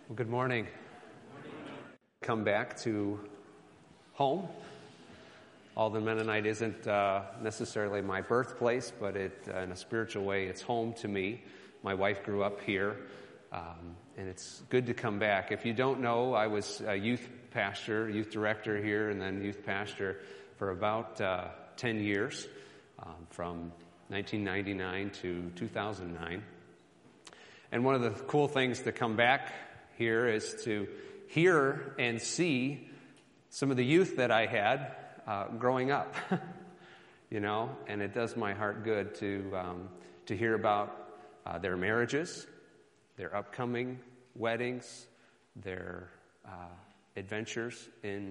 Well, good morning. Come back to home. Alden Mennonite isn't necessarily my birthplace, but in a spiritual way, it's home to me. My wife grew up here, and it's good to come back. If you don't know, I was a youth pastor, youth director here, and then youth pastor for about 10 years, from 1999 to 2009. And one of the cool things to come back here is to hear and see some of the youth that I had growing up, and it does my heart good to hear about their marriages, their upcoming weddings, their adventures in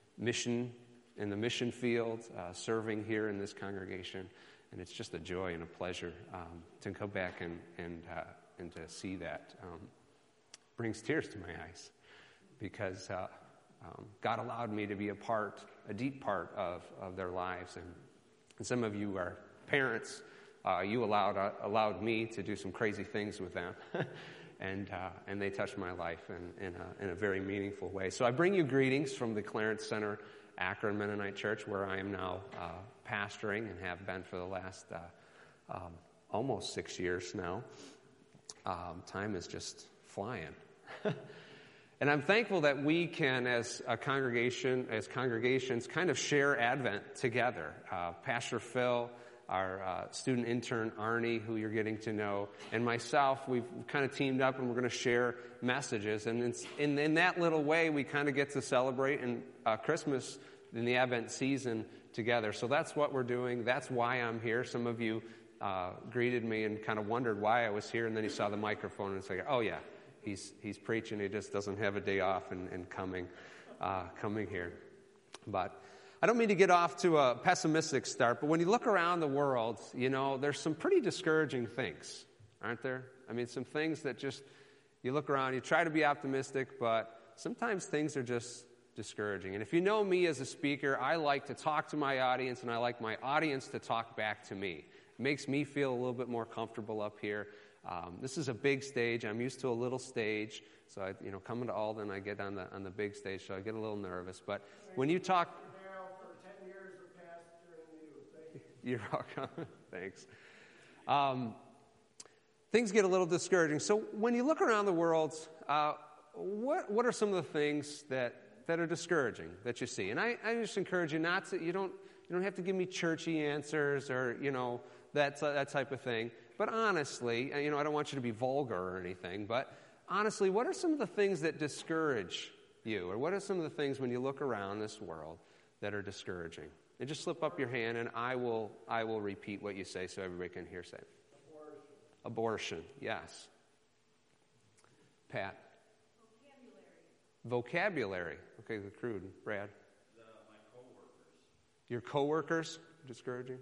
the mission field, serving here in this congregation, and it's just a joy and a pleasure to come back and to see that. Brings tears to my eyes because God allowed me to be a deep part of their lives. And some of you are parents. You allowed me to do some crazy things with them, and they touched my life in a very meaningful way. So I bring you greetings from the Clarence Center Akron Mennonite Church, where I am now pastoring and have been for the last almost 6 years now. Time is just flying. And I'm thankful that we can, as congregations, kind of share Advent together. Pastor Phil, our student intern Arnie, who you're getting to know, and myself, we've kind of teamed up and we're going to share messages. And in that little way, we kind of get to celebrate Christmas in the Advent season together. So that's what we're doing. That's why I'm here. Some of you greeted me and kind of wondered why I was here, and then you saw the microphone and said, oh yeah, he's preaching. He just doesn't have a day off and coming here. But I don't mean to get off to a pessimistic start, but when you look around the world, there's some pretty discouraging things, aren't there? I mean, some things that just, you look around, you try to be optimistic, but sometimes things are just discouraging. And if you know me as a speaker, I like to talk to my audience, and I like my audience to talk back to me. It makes me feel a little bit more comfortable up here. This is a big stage. I'm used to a little stage. So, coming to Alden, I get on the big stage, so I get a little nervous. But when you talk... For 10 years of pastoring you. You're welcome. Thanks. Things get a little discouraging. So when you look around the world, what are some of the things that are discouraging that you see? And I just encourage you not to... You don't have to give me churchy answers or, that type of thing. But honestly, I don't want you to be vulgar or anything, but honestly, what are some of the things that discourage you? Or what are some of the things when you look around this world that are discouraging? And just slip up your hand and I will repeat what you say so everybody can hear say. Abortion, yes. Pat? Vocabulary. Okay, the crude. Brad? My coworkers. Your coworkers? Discouraging?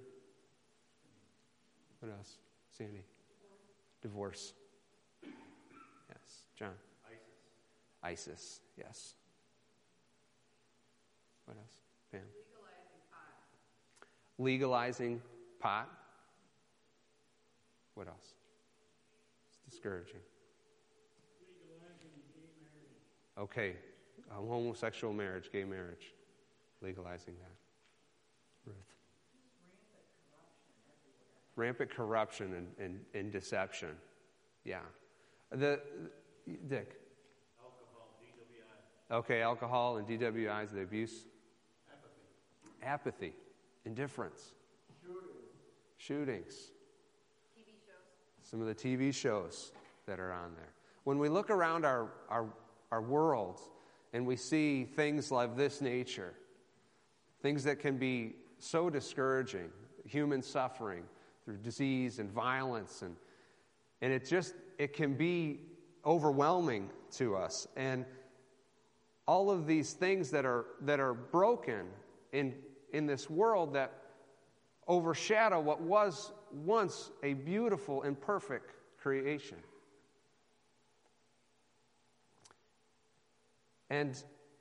What else? Sandy? Divorce. Yes. John? ISIS, yes. What else? Pam? Legalizing pot. What else? It's discouraging. Legalizing gay marriage. Okay. Homosexual marriage, gay marriage. Legalizing that. Ruth? Rampant corruption and deception. Yeah. Dick? Alcohol, DWI. Okay, alcohol and DWIs, the abuse. Apathy. Indifference. Shootings. TV shows. Some of the TV shows that are on there. When we look around our world and we see things of this nature, things that can be so discouraging, human suffering, through disease and violence, and it can be overwhelming to us. And all of these things that are broken in this world that overshadow what was once a beautiful and perfect creation. And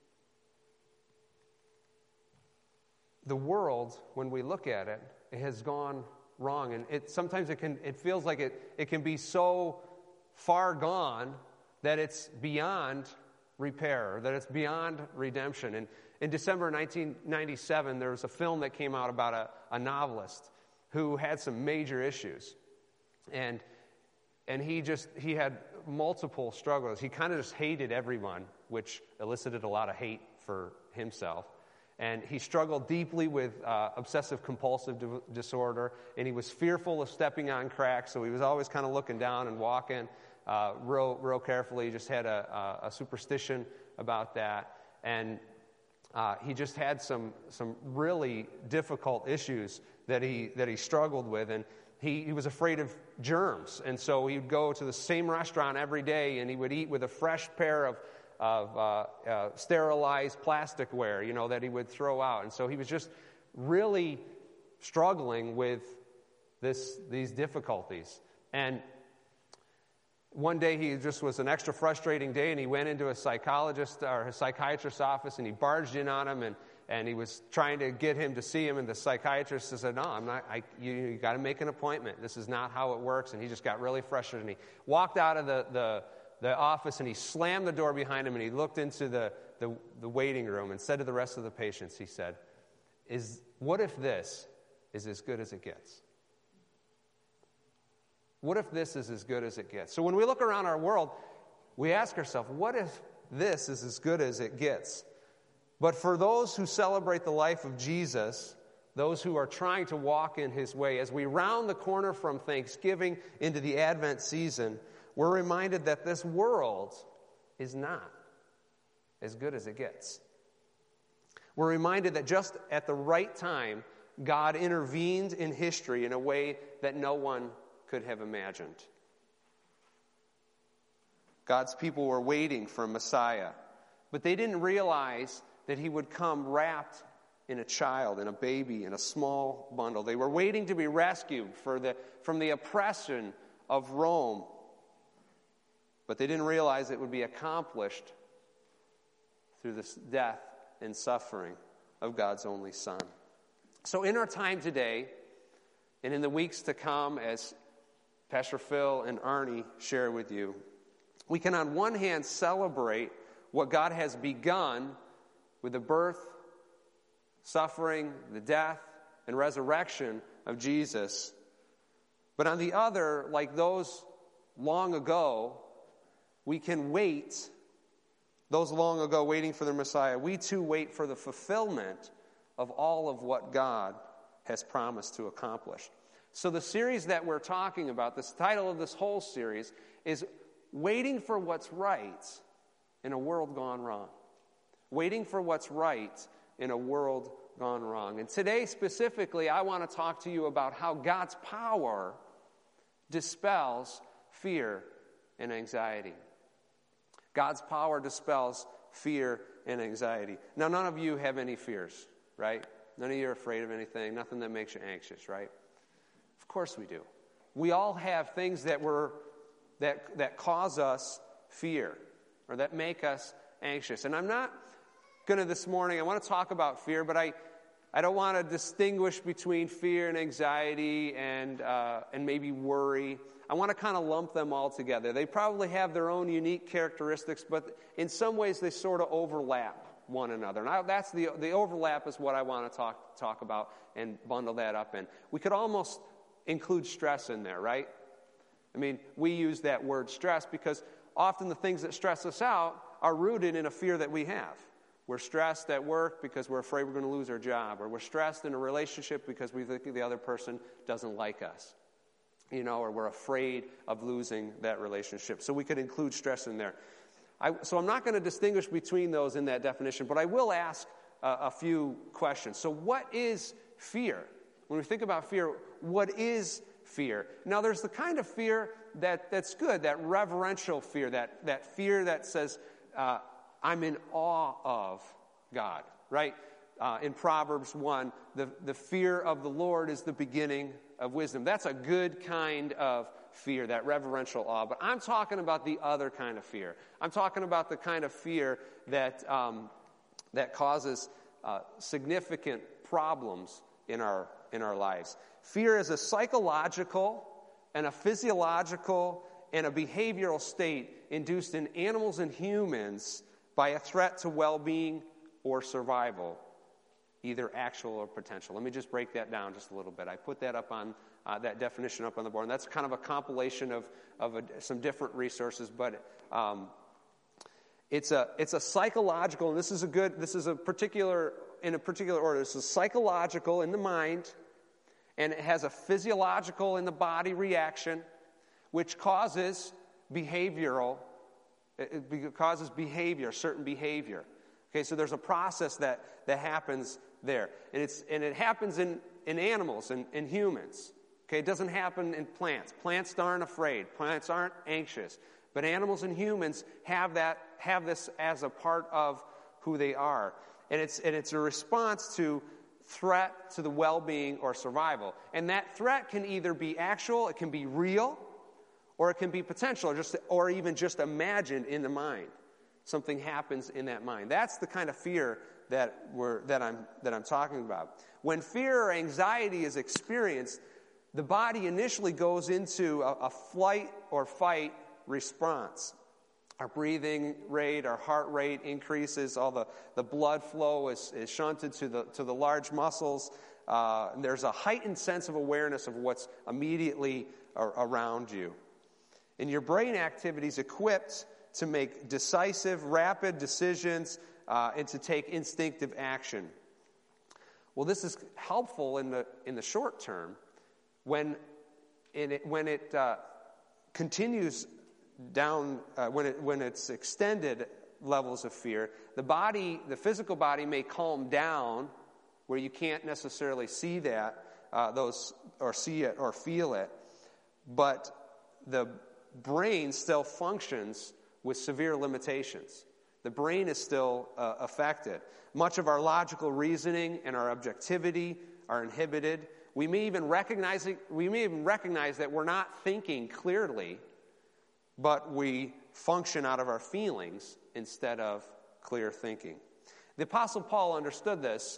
the world, when we look at it, it has gone wrong, and sometimes it feels like it can be so far gone that it's beyond repair, that it's beyond redemption. And in December 1997, there was a film that came out about a novelist who had some major issues. And he had multiple struggles. He kind of just hated everyone, which elicited a lot of hate for himself. And he struggled deeply with obsessive-compulsive disorder, and he was fearful of stepping on cracks, so he was always kind of looking down and walking real carefully. He just had a superstition about that. And he just had some really difficult issues that he struggled with, and he was afraid of germs. And so he would go to the same restaurant every day, and he would eat with a fresh pair of sterilized plasticware, that he would throw out. And so he was just really struggling with these difficulties. And one day he just was an extra frustrating day, and he went into a psychologist or a psychiatrist's office, and he barged in on him, and he was trying to get him to see him, and the psychiatrist said, "No, I'm not. You got to make an appointment. This is not how it works." And he just got really frustrated, and he walked out of the office, and he slammed the door behind him, and he looked into the waiting room and said to the rest of the patients, he said, "What if this is as good as it gets? What if this is as good as it gets?" So when we look around our world, we ask ourselves, what if this is as good as it gets? But for those who celebrate the life of Jesus, those who are trying to walk in his way, as we round the corner from Thanksgiving into the Advent season, we're reminded that this world is not as good as it gets. We're reminded that just at the right time, God intervened in history in a way that no one could have imagined. God's people were waiting for Messiah, but they didn't realize that he would come wrapped in a child, in a baby, in a small bundle. They were waiting to be rescued from the oppression of Rome, but they didn't realize it would be accomplished through the death and suffering of God's only Son. So in our time today, and in the weeks to come, as Pastor Phil and Arnie share with you, we can on one hand celebrate what God has begun with the birth, suffering, the death, and resurrection of Jesus. But on the other, like those long ago, we can wait, those long ago waiting for the Messiah, we too wait for the fulfillment of all of what God has promised to accomplish. So the series that we're talking about, this title of this whole series, is Waiting for What's Right in a World Gone Wrong. Waiting for what's right in a world gone wrong. And today specifically, I want to talk to you about how God's power dispels fear and anxiety. God's power dispels fear and anxiety. Now, none of you have any fears, right? None of you are afraid of anything, nothing that makes you anxious, right? Of course we do. We all have things that cause us fear or that make us anxious. And I'm not going to this morning, I want to talk about fear, but I don't want to distinguish between fear and anxiety and maybe worry. I want to kind of lump them all together. They probably have their own unique characteristics, but in some ways they sort of overlap one another. And that's the overlap is what I want to talk about and bundle that up in. We could almost include stress in there, right? I mean, we use that word stress because often the things that stress us out are rooted in a fear that we have. We're stressed at work because we're afraid we're going to lose our job, or we're stressed in a relationship because we think the other person doesn't like us, or we're afraid of losing that relationship. So we could include stress in there. So I'm not going to distinguish between those in that definition, but I will ask a few questions. So what is fear? When we think about fear, what is fear? Now, there's the kind of fear that's good, that reverential fear, that fear that says, I'm in awe of God, right? In Proverbs 1, the fear of the Lord is the beginning of wisdom. That's a good kind of fear, that reverential awe. But I'm talking about the other kind of fear. I'm talking about the kind of fear that causes significant problems in our lives. Fear is a psychological and a physiological and a behavioral state induced in animals and humans by a threat to well-being or survival, either actual or potential. Let me just break that down just a little bit. I put that up on that definition up on the board, and that's kind of a compilation of some different resources, but it's a psychological, and this is a particular order. This is psychological in the mind, and it has a physiological in the body reaction, which causes behavioral. It causes behavior, certain behavior. Okay, so there's a process that happens there, and it happens in animals and in humans. Okay, it doesn't happen in plants. Plants aren't afraid. Plants aren't anxious. But animals and humans have this as a part of who they are, and it's a response to threat to the well-being or survival. And that threat can either be actual, it can be real, or it can be potential, or even just imagined in the mind. Something happens in that mind. That's the kind of fear that I'm talking about. When fear or anxiety is experienced, the body initially goes into a flight or fight response. Our breathing rate, our heart rate increases. All the blood flow is shunted to the large muscles. There's a heightened sense of awareness of what's immediately around you. And your brain activity is equipped to make decisive, rapid decisions and to take instinctive action. Well, this is helpful in the short term when it continues down, when it's extended levels of fear. The physical body may calm down where you can't necessarily see those or see it or feel it, but the brain still functions with severe limitations. The brain is still affected. Much of our logical reasoning and our objectivity are inhibited. We may even recognize that we're not thinking clearly, but we function out of our feelings instead of clear thinking. The Apostle Paul understood this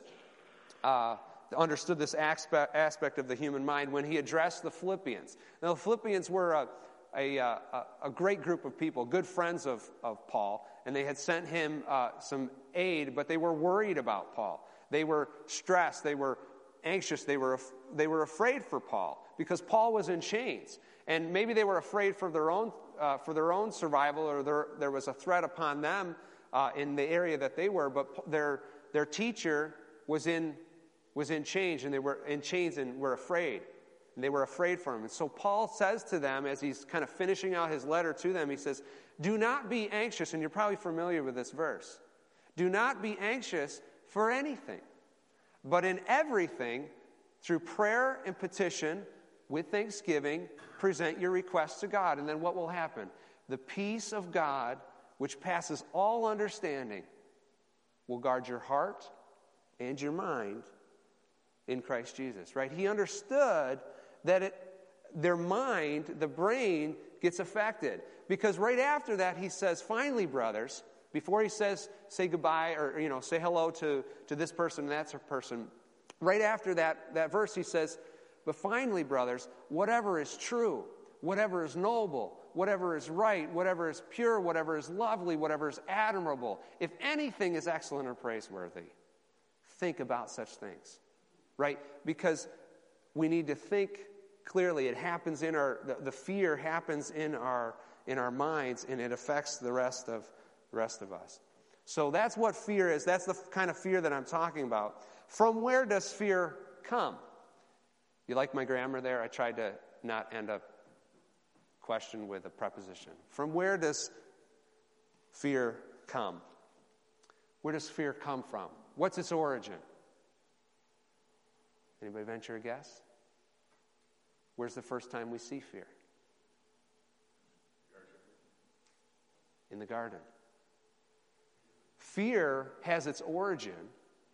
aspect of the human mind when he addressed the Philippians. Now, the Philippians were a great group of people, good friends of Paul, and they had sent him some aid, but they were worried about Paul. They were stressed. They were anxious. They were afraid for Paul because Paul was in chains, and maybe they were afraid for their own survival, or there was a threat upon them in the area that they were. But their teacher was in chains, and they were in chains and were afraid. And they were afraid for him. And so Paul says to them, as he's kind of finishing out his letter to them, he says, "Do not be anxious," and you're probably familiar with this verse. "Do not be anxious for anything, but in everything, through prayer and petition, with thanksgiving, present your requests to God." And then what will happen? The peace of God, which passes all understanding, will guard your heart and your mind in Christ Jesus. Right? He understood that their mind, the brain, gets affected. Because right after that, he says, "Finally, brothers," before he says, say goodbye or, say hello to this person and that person. Right after that verse, he says, "But finally, brothers, whatever is true, whatever is noble, whatever is right, whatever is pure, whatever is lovely, whatever is admirable, if anything is excellent or praiseworthy, think about such things." Right? Because we need to think clearly. It happens the fear happens in our minds, and it affects the rest of us. So that's what fear is. That's the kind of fear that I'm talking about. From where does fear come? You like my grammar there? I tried to not end a question with a preposition. From where does fear come? Where does fear come from? What's its origin? Anybody venture a guess? Where's the first time we see fear? In the garden. Fear has its origin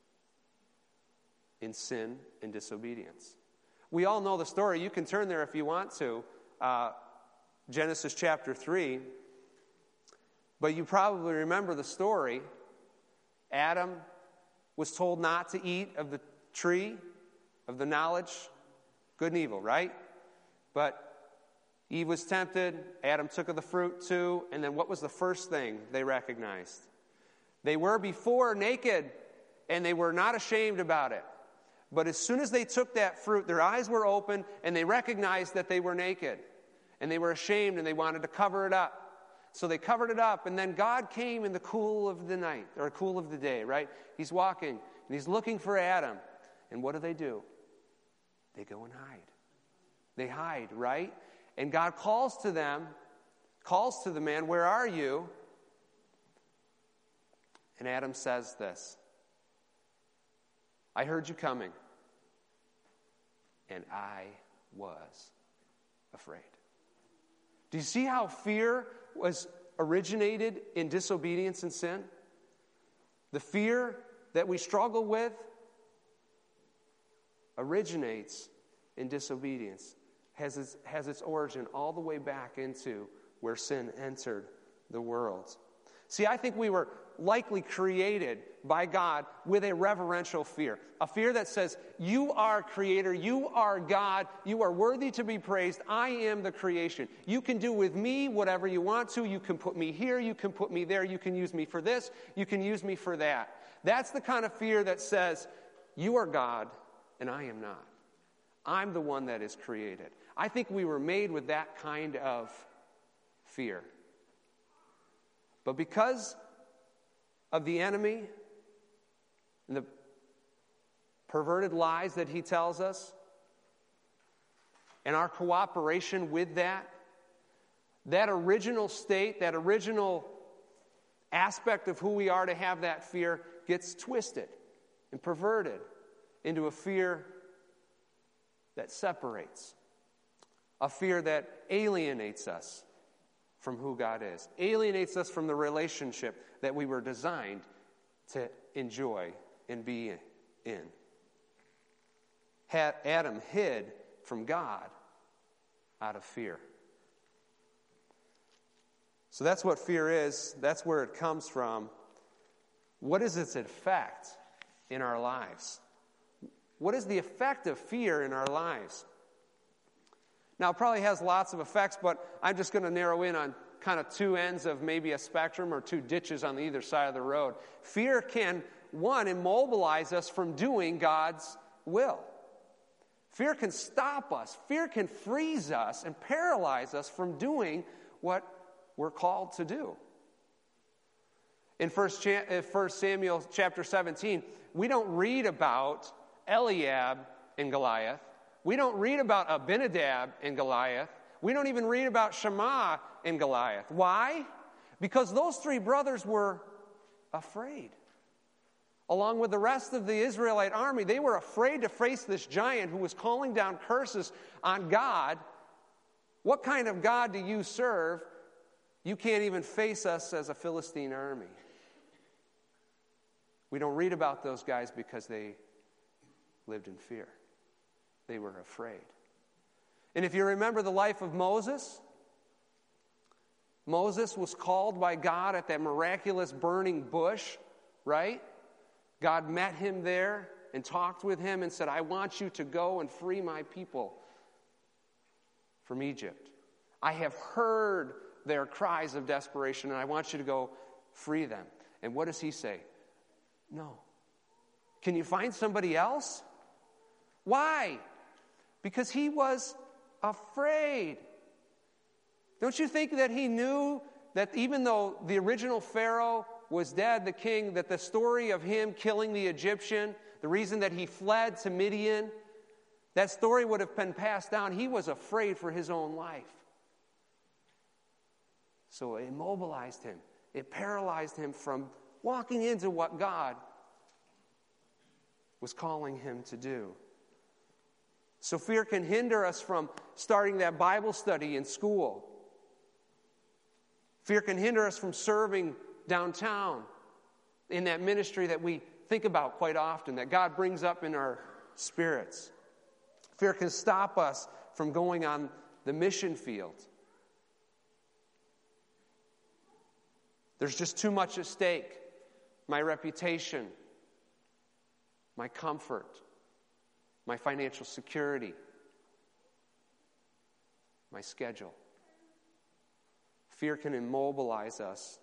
in sin and disobedience. We all know the story. You can turn there if you want to. Genesis chapter 3. But you probably remember the story. Adam was told not to eat of the tree of the knowledge, good and evil, right? But Eve was tempted, Adam took of the fruit too, and then what was the first thing they recognized? They were before naked, and they were not ashamed about it. But as soon as they took that fruit, their eyes were open, and they recognized that they were naked. And they were ashamed, and they wanted to cover it up. So they covered it up, and then God came in the cool of the night, or cool of the day, right? He's walking, and he's looking for Adam. And what do? They go and hide. They hide, right? And God calls to them, calls to the man, "Where are you?" And Adam says this, "I heard you coming, and I was afraid." Do you see how fear was originated in disobedience and sin? The fear that we struggle with originates in disobedience, has its origin all the way back into where sin entered the world. See, I think we were likely created by God with a reverential fear. A fear that says, you are creator, you are God, you are worthy to be praised, I am the creation. You can do with me whatever you want to, you can put me here, you can put me there, you can use me for this, you can use me for that. That's the kind of fear that says, you are God and I am not. I'm the one that is created. I think we were made with that kind of fear. But because of the enemy and the perverted lies that he tells us, and our cooperation with that original state, that original aspect of who we are to have that fear gets twisted and perverted into a fear that separates, a fear that alienates us from who God is, alienates us from the relationship that we were designed to enjoy and be in. Adam hid from God out of fear. So that's what fear is. That's where it comes from. What is its effect in our lives? What is the effect of fear in our lives? Now, it probably has lots of effects, but I'm just going to narrow in on kind of two ends of maybe a spectrum or two ditches on either side of the road. Fear can, one, immobilize us from doing God's will. Fear can stop us. Fear can freeze us and paralyze us from doing what we're called to do. In 1 Samuel chapter 17, we don't read about Eliab and Goliath. We don't read about Abinadab and Goliath. We don't even read about Shammah and Goliath. Why? Because those three brothers were afraid. Along with the rest of the Israelite army, they were afraid to face this giant who was calling down curses on God. What kind of God do you serve? You can't even face us as a Philistine army. We don't read about those guys because they lived in fear. They were afraid. And if you remember the life of Moses, Moses was called by God at that miraculous burning bush, right? God met him there and talked with him and said, I want you to go and free my people from Egypt. I have heard their cries of desperation, and I want you to go free them. And what does he say? No. Can you find somebody else? Why? Because he was afraid. Don't you think that he knew that even though the original Pharaoh was dead, the king, that the story of him killing the Egyptian, the reason that he fled to Midian, that story would have been passed down. He was afraid for his own life. So it immobilized him. It paralyzed him from walking into what God was calling him to do. So fear can hinder us from starting that Bible study in school. Fear can hinder us from serving downtown in that ministry that we think about quite often, that God brings up in our spirits. Fear can stop us from going on the mission field. There's just too much at stake. My reputation, my comfort, my financial security, my schedule. Fear can immobilize us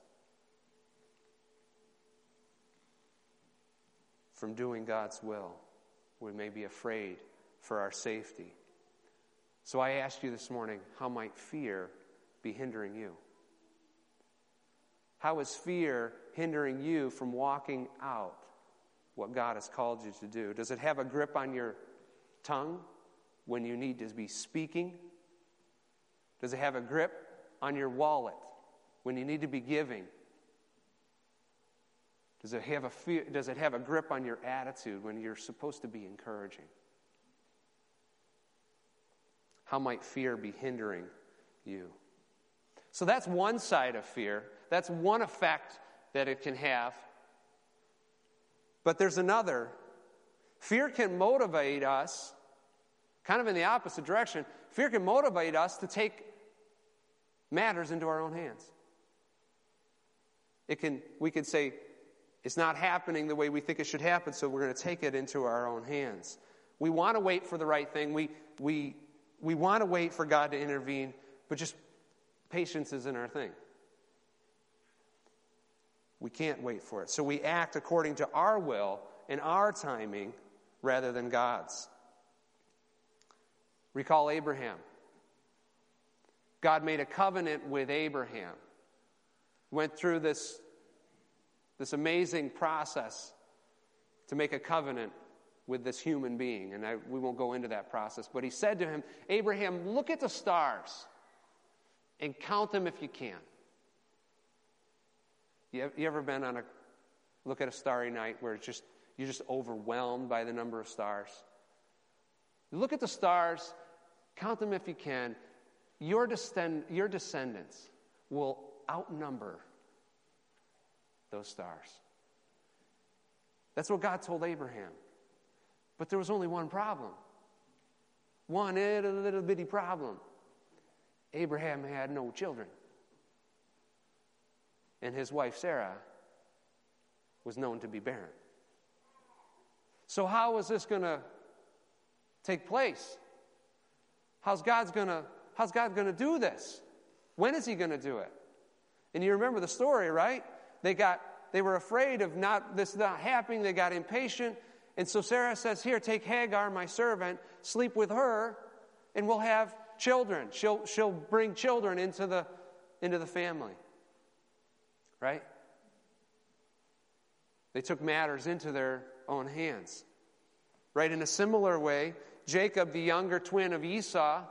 from doing God's will. We may be afraid for our safety. So I ask you this morning, how might fear be hindering you? How is fear hindering you from walking out what God has called you to do? Does it have a grip on your tongue when you need to be speaking? Does it have a grip on your wallet when you need to be giving? Does it have a grip on your attitude when you're supposed to be encouraging? How might fear be hindering you? So that's one side of fear. That's one effect that it can have. But there's another. Fear can motivate us, kind of in the opposite direction. Fear can motivate us to take matters into our own hands. We could say, it's not happening the way we think it should happen, so we're going to take it into our own hands. We want to wait for the right thing. We want to wait for God to intervene, but just patience isn't our thing. We can't wait for it. So we act according to our will and our timing rather than God's. Recall Abraham. God made a covenant with Abraham. Went through this amazing process to make a covenant with this human being. And we won't go into that process. But he said to him, Abraham, look at the stars and count them if you can. You ever been on look at a starry night where you're just overwhelmed by the number of stars? Look at the stars, count them if you can. Your descendants will outnumber those stars. That's what God told Abraham. But there was only one problem. One little bitty problem. Abraham had no children. And his wife Sarah was known to be barren. So how is this going to take place? How's God going to do this? When is he going to do it? And you remember the story, right? They were afraid of this not happening. They got impatient. And so Sarah says, here, take Hagar, my servant, sleep with her, and we'll have children. She'll bring children into the family. Right? They took matters into their own hands. Right? In a similar way, Jacob, the younger twin of Esau,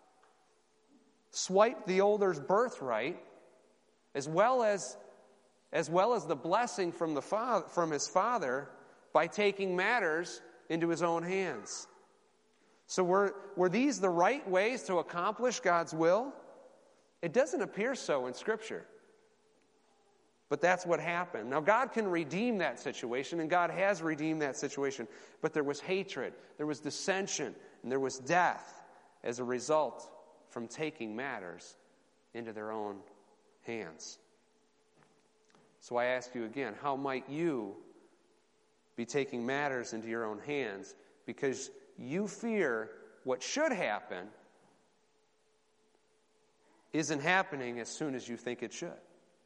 swiped the older's birthright, as well as the blessing from his father, by taking matters into his own hands. So were these the right ways to accomplish God's will? It doesn't appear so in Scripture. But that's what happened. Now, God can redeem that situation, and God has redeemed that situation. But there was hatred, there was dissension, and there was death as a result from taking matters into their own hands. So I ask you again, how might you be taking matters into your own hands because you fear what should happen isn't happening as soon as you think it should?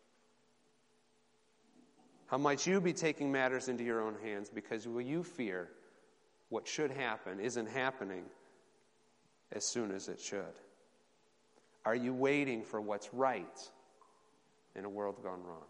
How might you be taking matters into your own hands because you fear what should happen isn't happening as soon as it should? Are you waiting for what's right in a world gone wrong?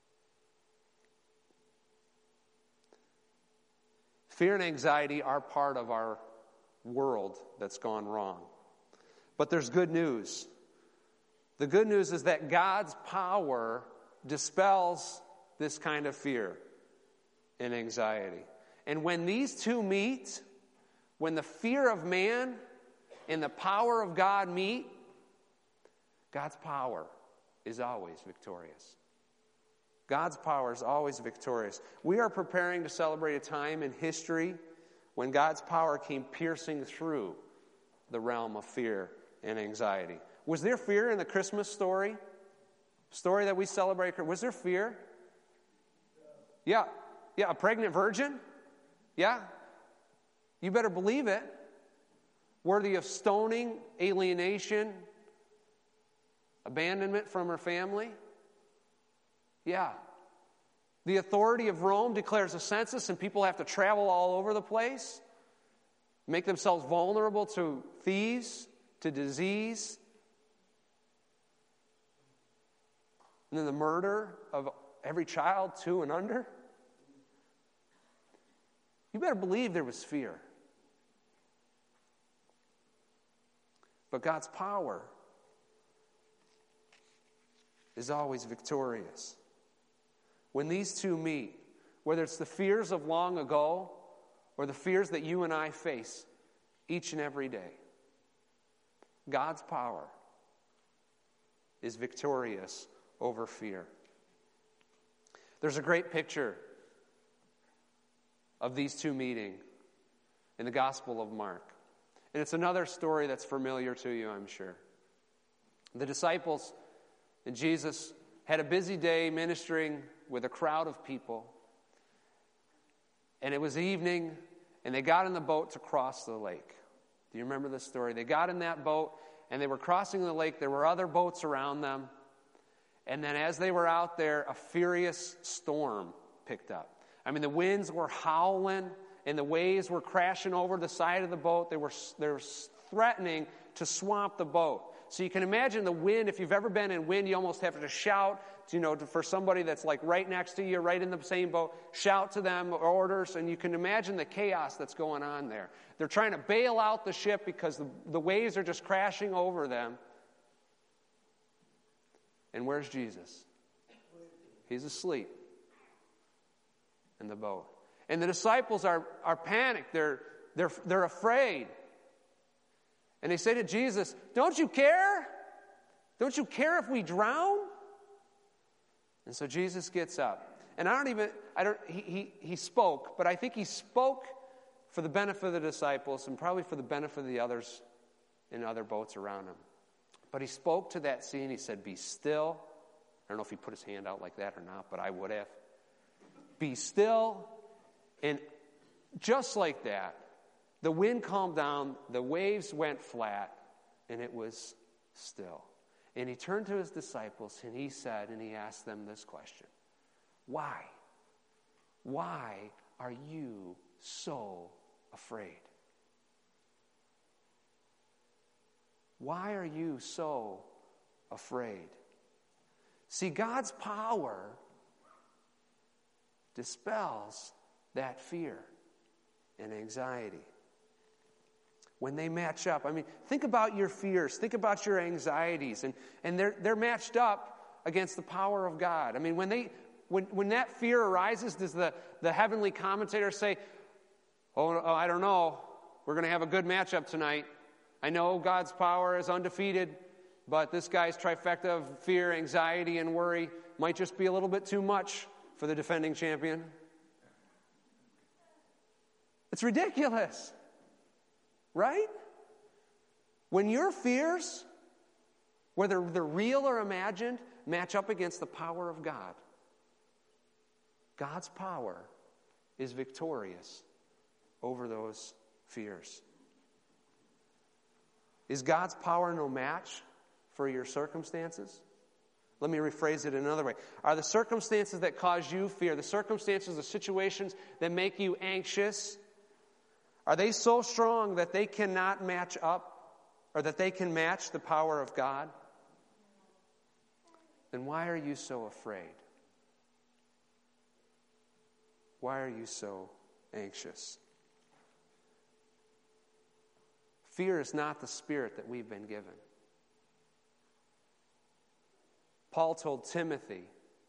Fear and anxiety are part of our world that's gone wrong. But there's good news. The good news is that God's power dispels this kind of fear and anxiety. And when these two meet, when the fear of man and the power of God meet, God's power is always victorious. God's power is always victorious. We are preparing to celebrate a time in history when God's power came piercing through the realm of fear and anxiety. Was there fear in the Christmas story that we celebrate? Was there fear? Yeah, a pregnant virgin? Yeah. You better believe it. Worthy of stoning, alienation, Abandonment from her family? Yeah. The authority of Rome declares a census and people have to travel all over the place, make themselves vulnerable to thieves, to disease, and then the murder of every child 2 and under. You better believe there was fear. But God's power is always victorious. When these two meet, whether it's the fears of long ago or the fears that you and I face each and every day, God's power is victorious over fear. There's a great picture of these two meeting in the Gospel of Mark. And it's another story that's familiar to you, I'm sure. The disciples and Jesus had a busy day ministering with a crowd of people. And it was evening, and they got in the boat to cross the lake. Do you remember this story? They got in that boat, and they were crossing the lake. There were other boats around them. And then as they were out there, a furious storm picked up. I mean, the winds were howling, and the waves were crashing over the side of the boat. They were threatening to swamp the boat. So you can imagine the wind. If you've ever been in wind, you almost have to shout, for somebody that's like right next to you, right in the same boat, shout to them orders, and you can imagine the chaos that's going on there. They're trying to bail out the ship because the waves are just crashing over them. And where's Jesus? He's asleep in the boat. And the disciples are panicked. They're afraid. And they say to Jesus, "Don't you care? Don't you care if we drown?" And so Jesus gets up. And he spoke, but I think he spoke for the benefit of the disciples and probably for the benefit of the others in other boats around him. But he spoke to that sea and he said, "Be still." I don't know if he put his hand out like that or not, but I would have. "Be still." And just like that, the wind calmed down, the waves went flat, and it was still. And he turned to his disciples and he said, and he asked them this question: "Why? Why are you so afraid? Why are you so afraid?" See, God's power dispels that fear and anxiety. When they match up, think about your fears, think about your anxieties, and they're matched up against the power of God. When that fear arises, does the heavenly commentator say, oh, I don't know, we're going to have a good matchup tonight. I know God's power is undefeated, but this guy's trifecta of fear, anxiety, and worry might just be a little bit too much for the defending champion? It's ridiculous, right? When your fears, whether they're real or imagined, match up against the power of God, God's power is victorious over those fears. Is God's power no match for your circumstances? Let me rephrase it another way. Are the circumstances that cause you fear, the circumstances, the situations that make you anxious, are they so strong that they cannot match up, or that they can match the power of God? Then why are you so afraid? Why are you so anxious? Fear is not the spirit that we've been given. Paul told Timothy,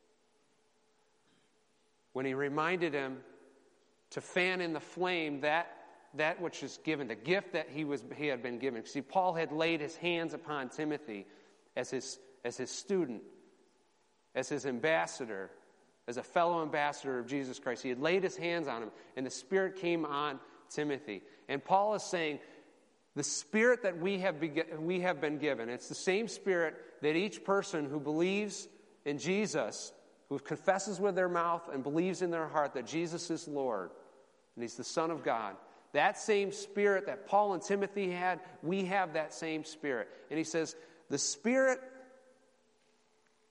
when he reminded him to fan in the flame that which is given, the gift that he had been given. See, Paul had laid his hands upon Timothy as his student, as his ambassador, as a fellow ambassador of Jesus Christ. He had laid his hands on him, and the Spirit came on Timothy. And Paul is saying, the Spirit that we have been given, it's the same Spirit that each person who believes in Jesus, who confesses with their mouth and believes in their heart that Jesus is Lord, and He's the Son of God, that same Spirit that Paul and Timothy had, we have that same Spirit. And he says, the Spirit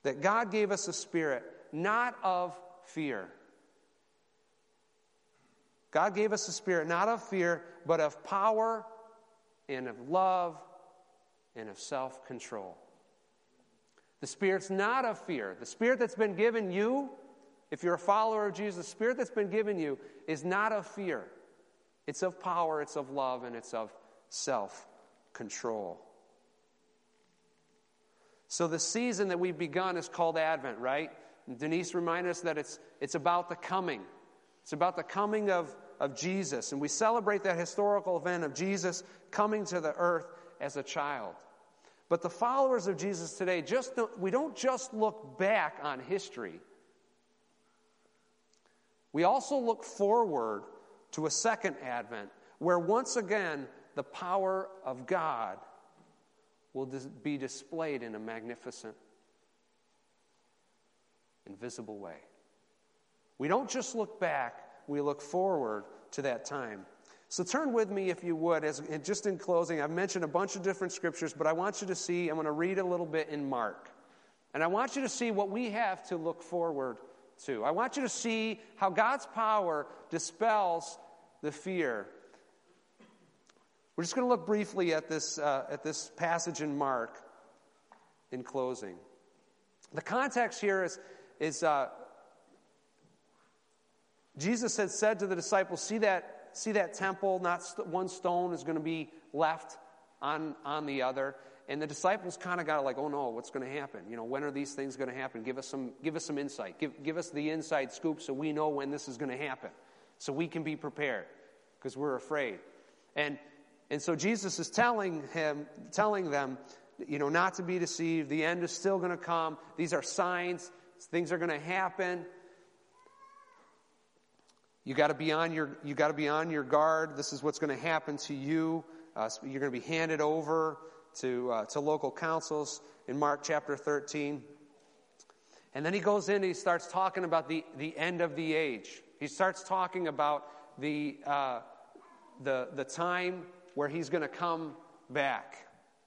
that God gave us a spirit not of fear. God gave us a spirit not of fear, but of power and of love and of self-control. The spirit's not of fear. The spirit that's been given you, if you're a follower of Jesus, the spirit that's been given you is not of fear. It's of power, it's of love, and it's of self-control. So the season that we've begun is called Advent, right? Denise reminded us that it's about the coming. It's about the coming of Jesus. And we celebrate that historical event of Jesus coming to the earth as a child. But the followers of Jesus today, we don't just look back on history. We also look forward to a second Advent, where once again the power of God will be displayed in a magnificent, invisible way. We don't just look back, we look forward to that time. So turn with me, if you would, just in closing. I've mentioned a bunch of different scriptures, but I want you to see, I'm going to read a little bit in Mark. And I want you to see what we have to look forward to. I want you to see how God's power dispels the fear. We're just going to look briefly at this passage in Mark in closing. The context here is Jesus had said to the disciples, see that temple, not one stone is going to be left on the other. And the disciples kind of got like, oh no, what's going to happen? When are these things going to happen? Give us some insight. Give us the inside scoop so we know when this is going to happen, so we can be prepared, because we're afraid. And so Jesus is telling them, not to be deceived. The end is still going to come. These are signs. Things are going to happen. You got to be on your guard. This is what's going to happen to you. You're going to be handed over to local councils in Mark chapter 13. And then he goes in and he starts talking about the end of the age. He starts talking about the time where he's going to come back.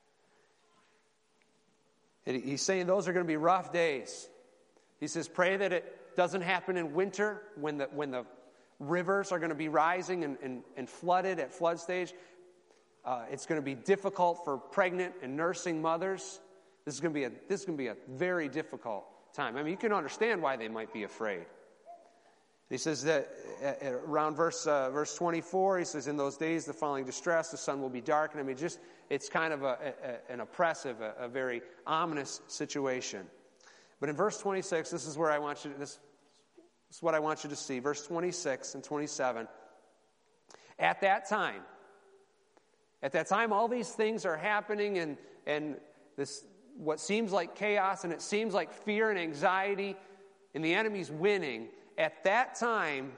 And he's saying those are going to be rough days. He says, pray that it doesn't happen in winter when the rivers are going to be rising and flooded at flood stage. It's going to be difficult for pregnant and nursing mothers. This is going to be a very difficult time. I mean, you can understand why they might be afraid. He says that around verse 24, he says, in those days, the following distress, the sun will be darkened. I mean, it's kind of an oppressive, a very ominous situation. But in verse 26, this is what I want you to see. Verse 26 and 27. At that time, all these things are happening, and this what seems like chaos, and it seems like fear and anxiety, and the enemy's winning. At that time,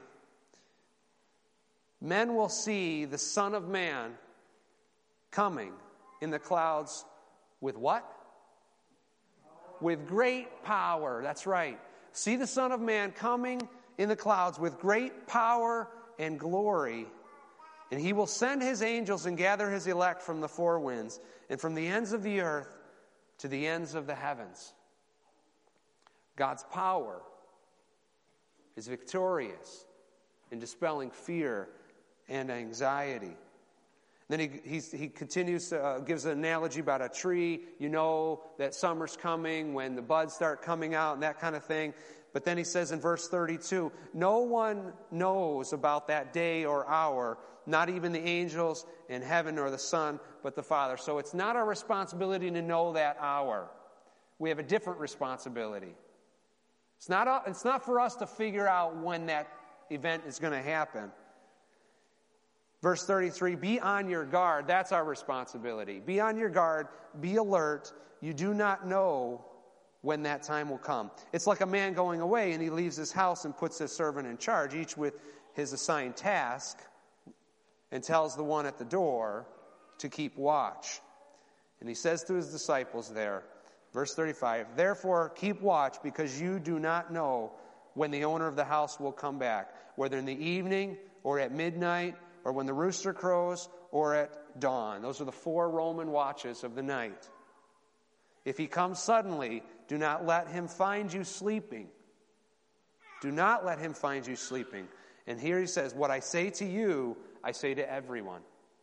men will see the Son of Man coming in the clouds with what? With great power. That's right. See the Son of Man coming in the clouds with great power and glory. And he will send his angels and gather his elect from the four winds and from the ends of the earth to the ends of the heavens. God's power is victorious in dispelling fear and anxiety. Then he continues to gives an analogy about a tree. You know that summer's coming when the buds start coming out and that kind of thing. But then he says in verse 32, no one knows about that day or hour, not even the angels in heaven or the Son, but the Father. So it's not our responsibility to know that hour. We have a different responsibility. It's not for us to figure out when that event is going to happen. Verse 33, be on your guard. That's our responsibility. Be on your guard. Be alert. You do not know when that time will come. It's like a man going away and he leaves his house and puts his servant in charge, each with his assigned task, and tells the one at the door to keep watch. And he says to his disciples there, verse 35, therefore keep watch, because you do not know when the owner of the house will come back, whether in the evening or at midnight or when the rooster crows or at dawn. Those are the 4 Roman watches of the night. If he comes suddenly, do not let him find you sleeping. Do not let him find you sleeping. And here he says, what I say to you, I say to everyone.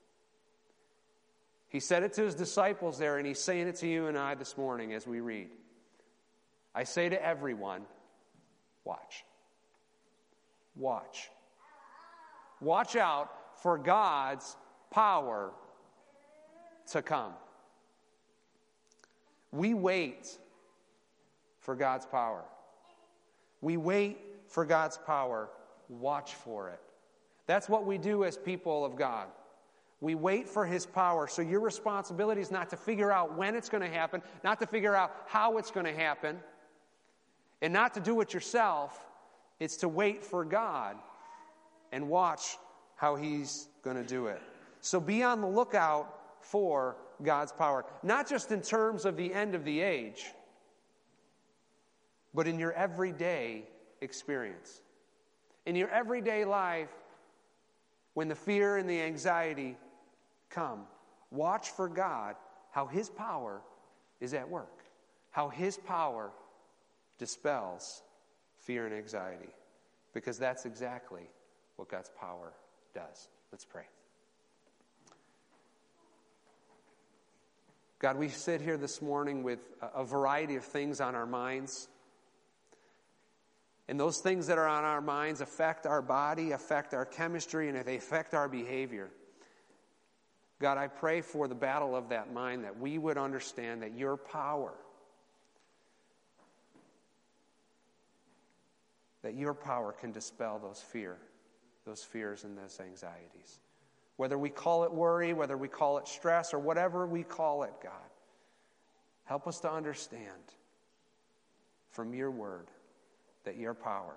He said it to his disciples there, and he's saying it to you and I this morning as we read. I say to everyone, watch. Watch. Watch out for God's power to come. We wait for God's power. We wait for God's power. Watch for it. That's what we do as people of God. We wait for his power. So your responsibility is not to figure out when it's going to happen, not to figure out how it's going to happen, and not to do it yourself. It's to wait for God and watch how he's going to do it. So be on the lookout for God's power. Not just in terms of the end of the age, but in your everyday experience. In your everyday life, when the fear and the anxiety come, watch for God, how his power is at work. How his power dispels fear and anxiety. Because that's exactly what God's power does. Let's pray. God, we sit here this morning with a variety of things on our minds. And those things that are on our minds affect our body, affect our chemistry, and they affect our behavior. God, I pray for the battle of that mind, that we would understand that your power can dispel those fears and those anxieties. Whether we call it worry, whether we call it stress, or whatever we call it, God, help us to understand from your word that your power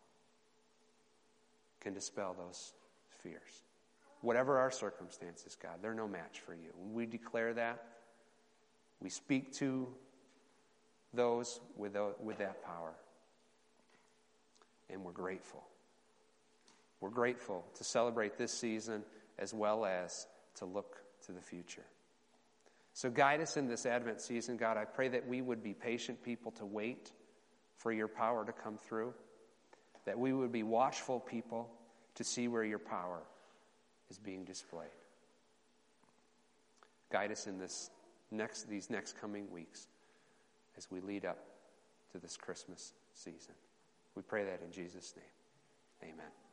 can dispel those fears. Whatever our circumstances, God, they're no match for you. When we declare that, we speak to those with that power. And we're grateful. We're grateful to celebrate this season as well as to look to the future. So guide us in this Advent season, God. I pray that we would be patient people to wait for your power to come through, that we would be watchful people to see where your power is being displayed. Guide us in these next coming weeks as we lead up to this Christmas season. We pray that in Jesus' name. Amen.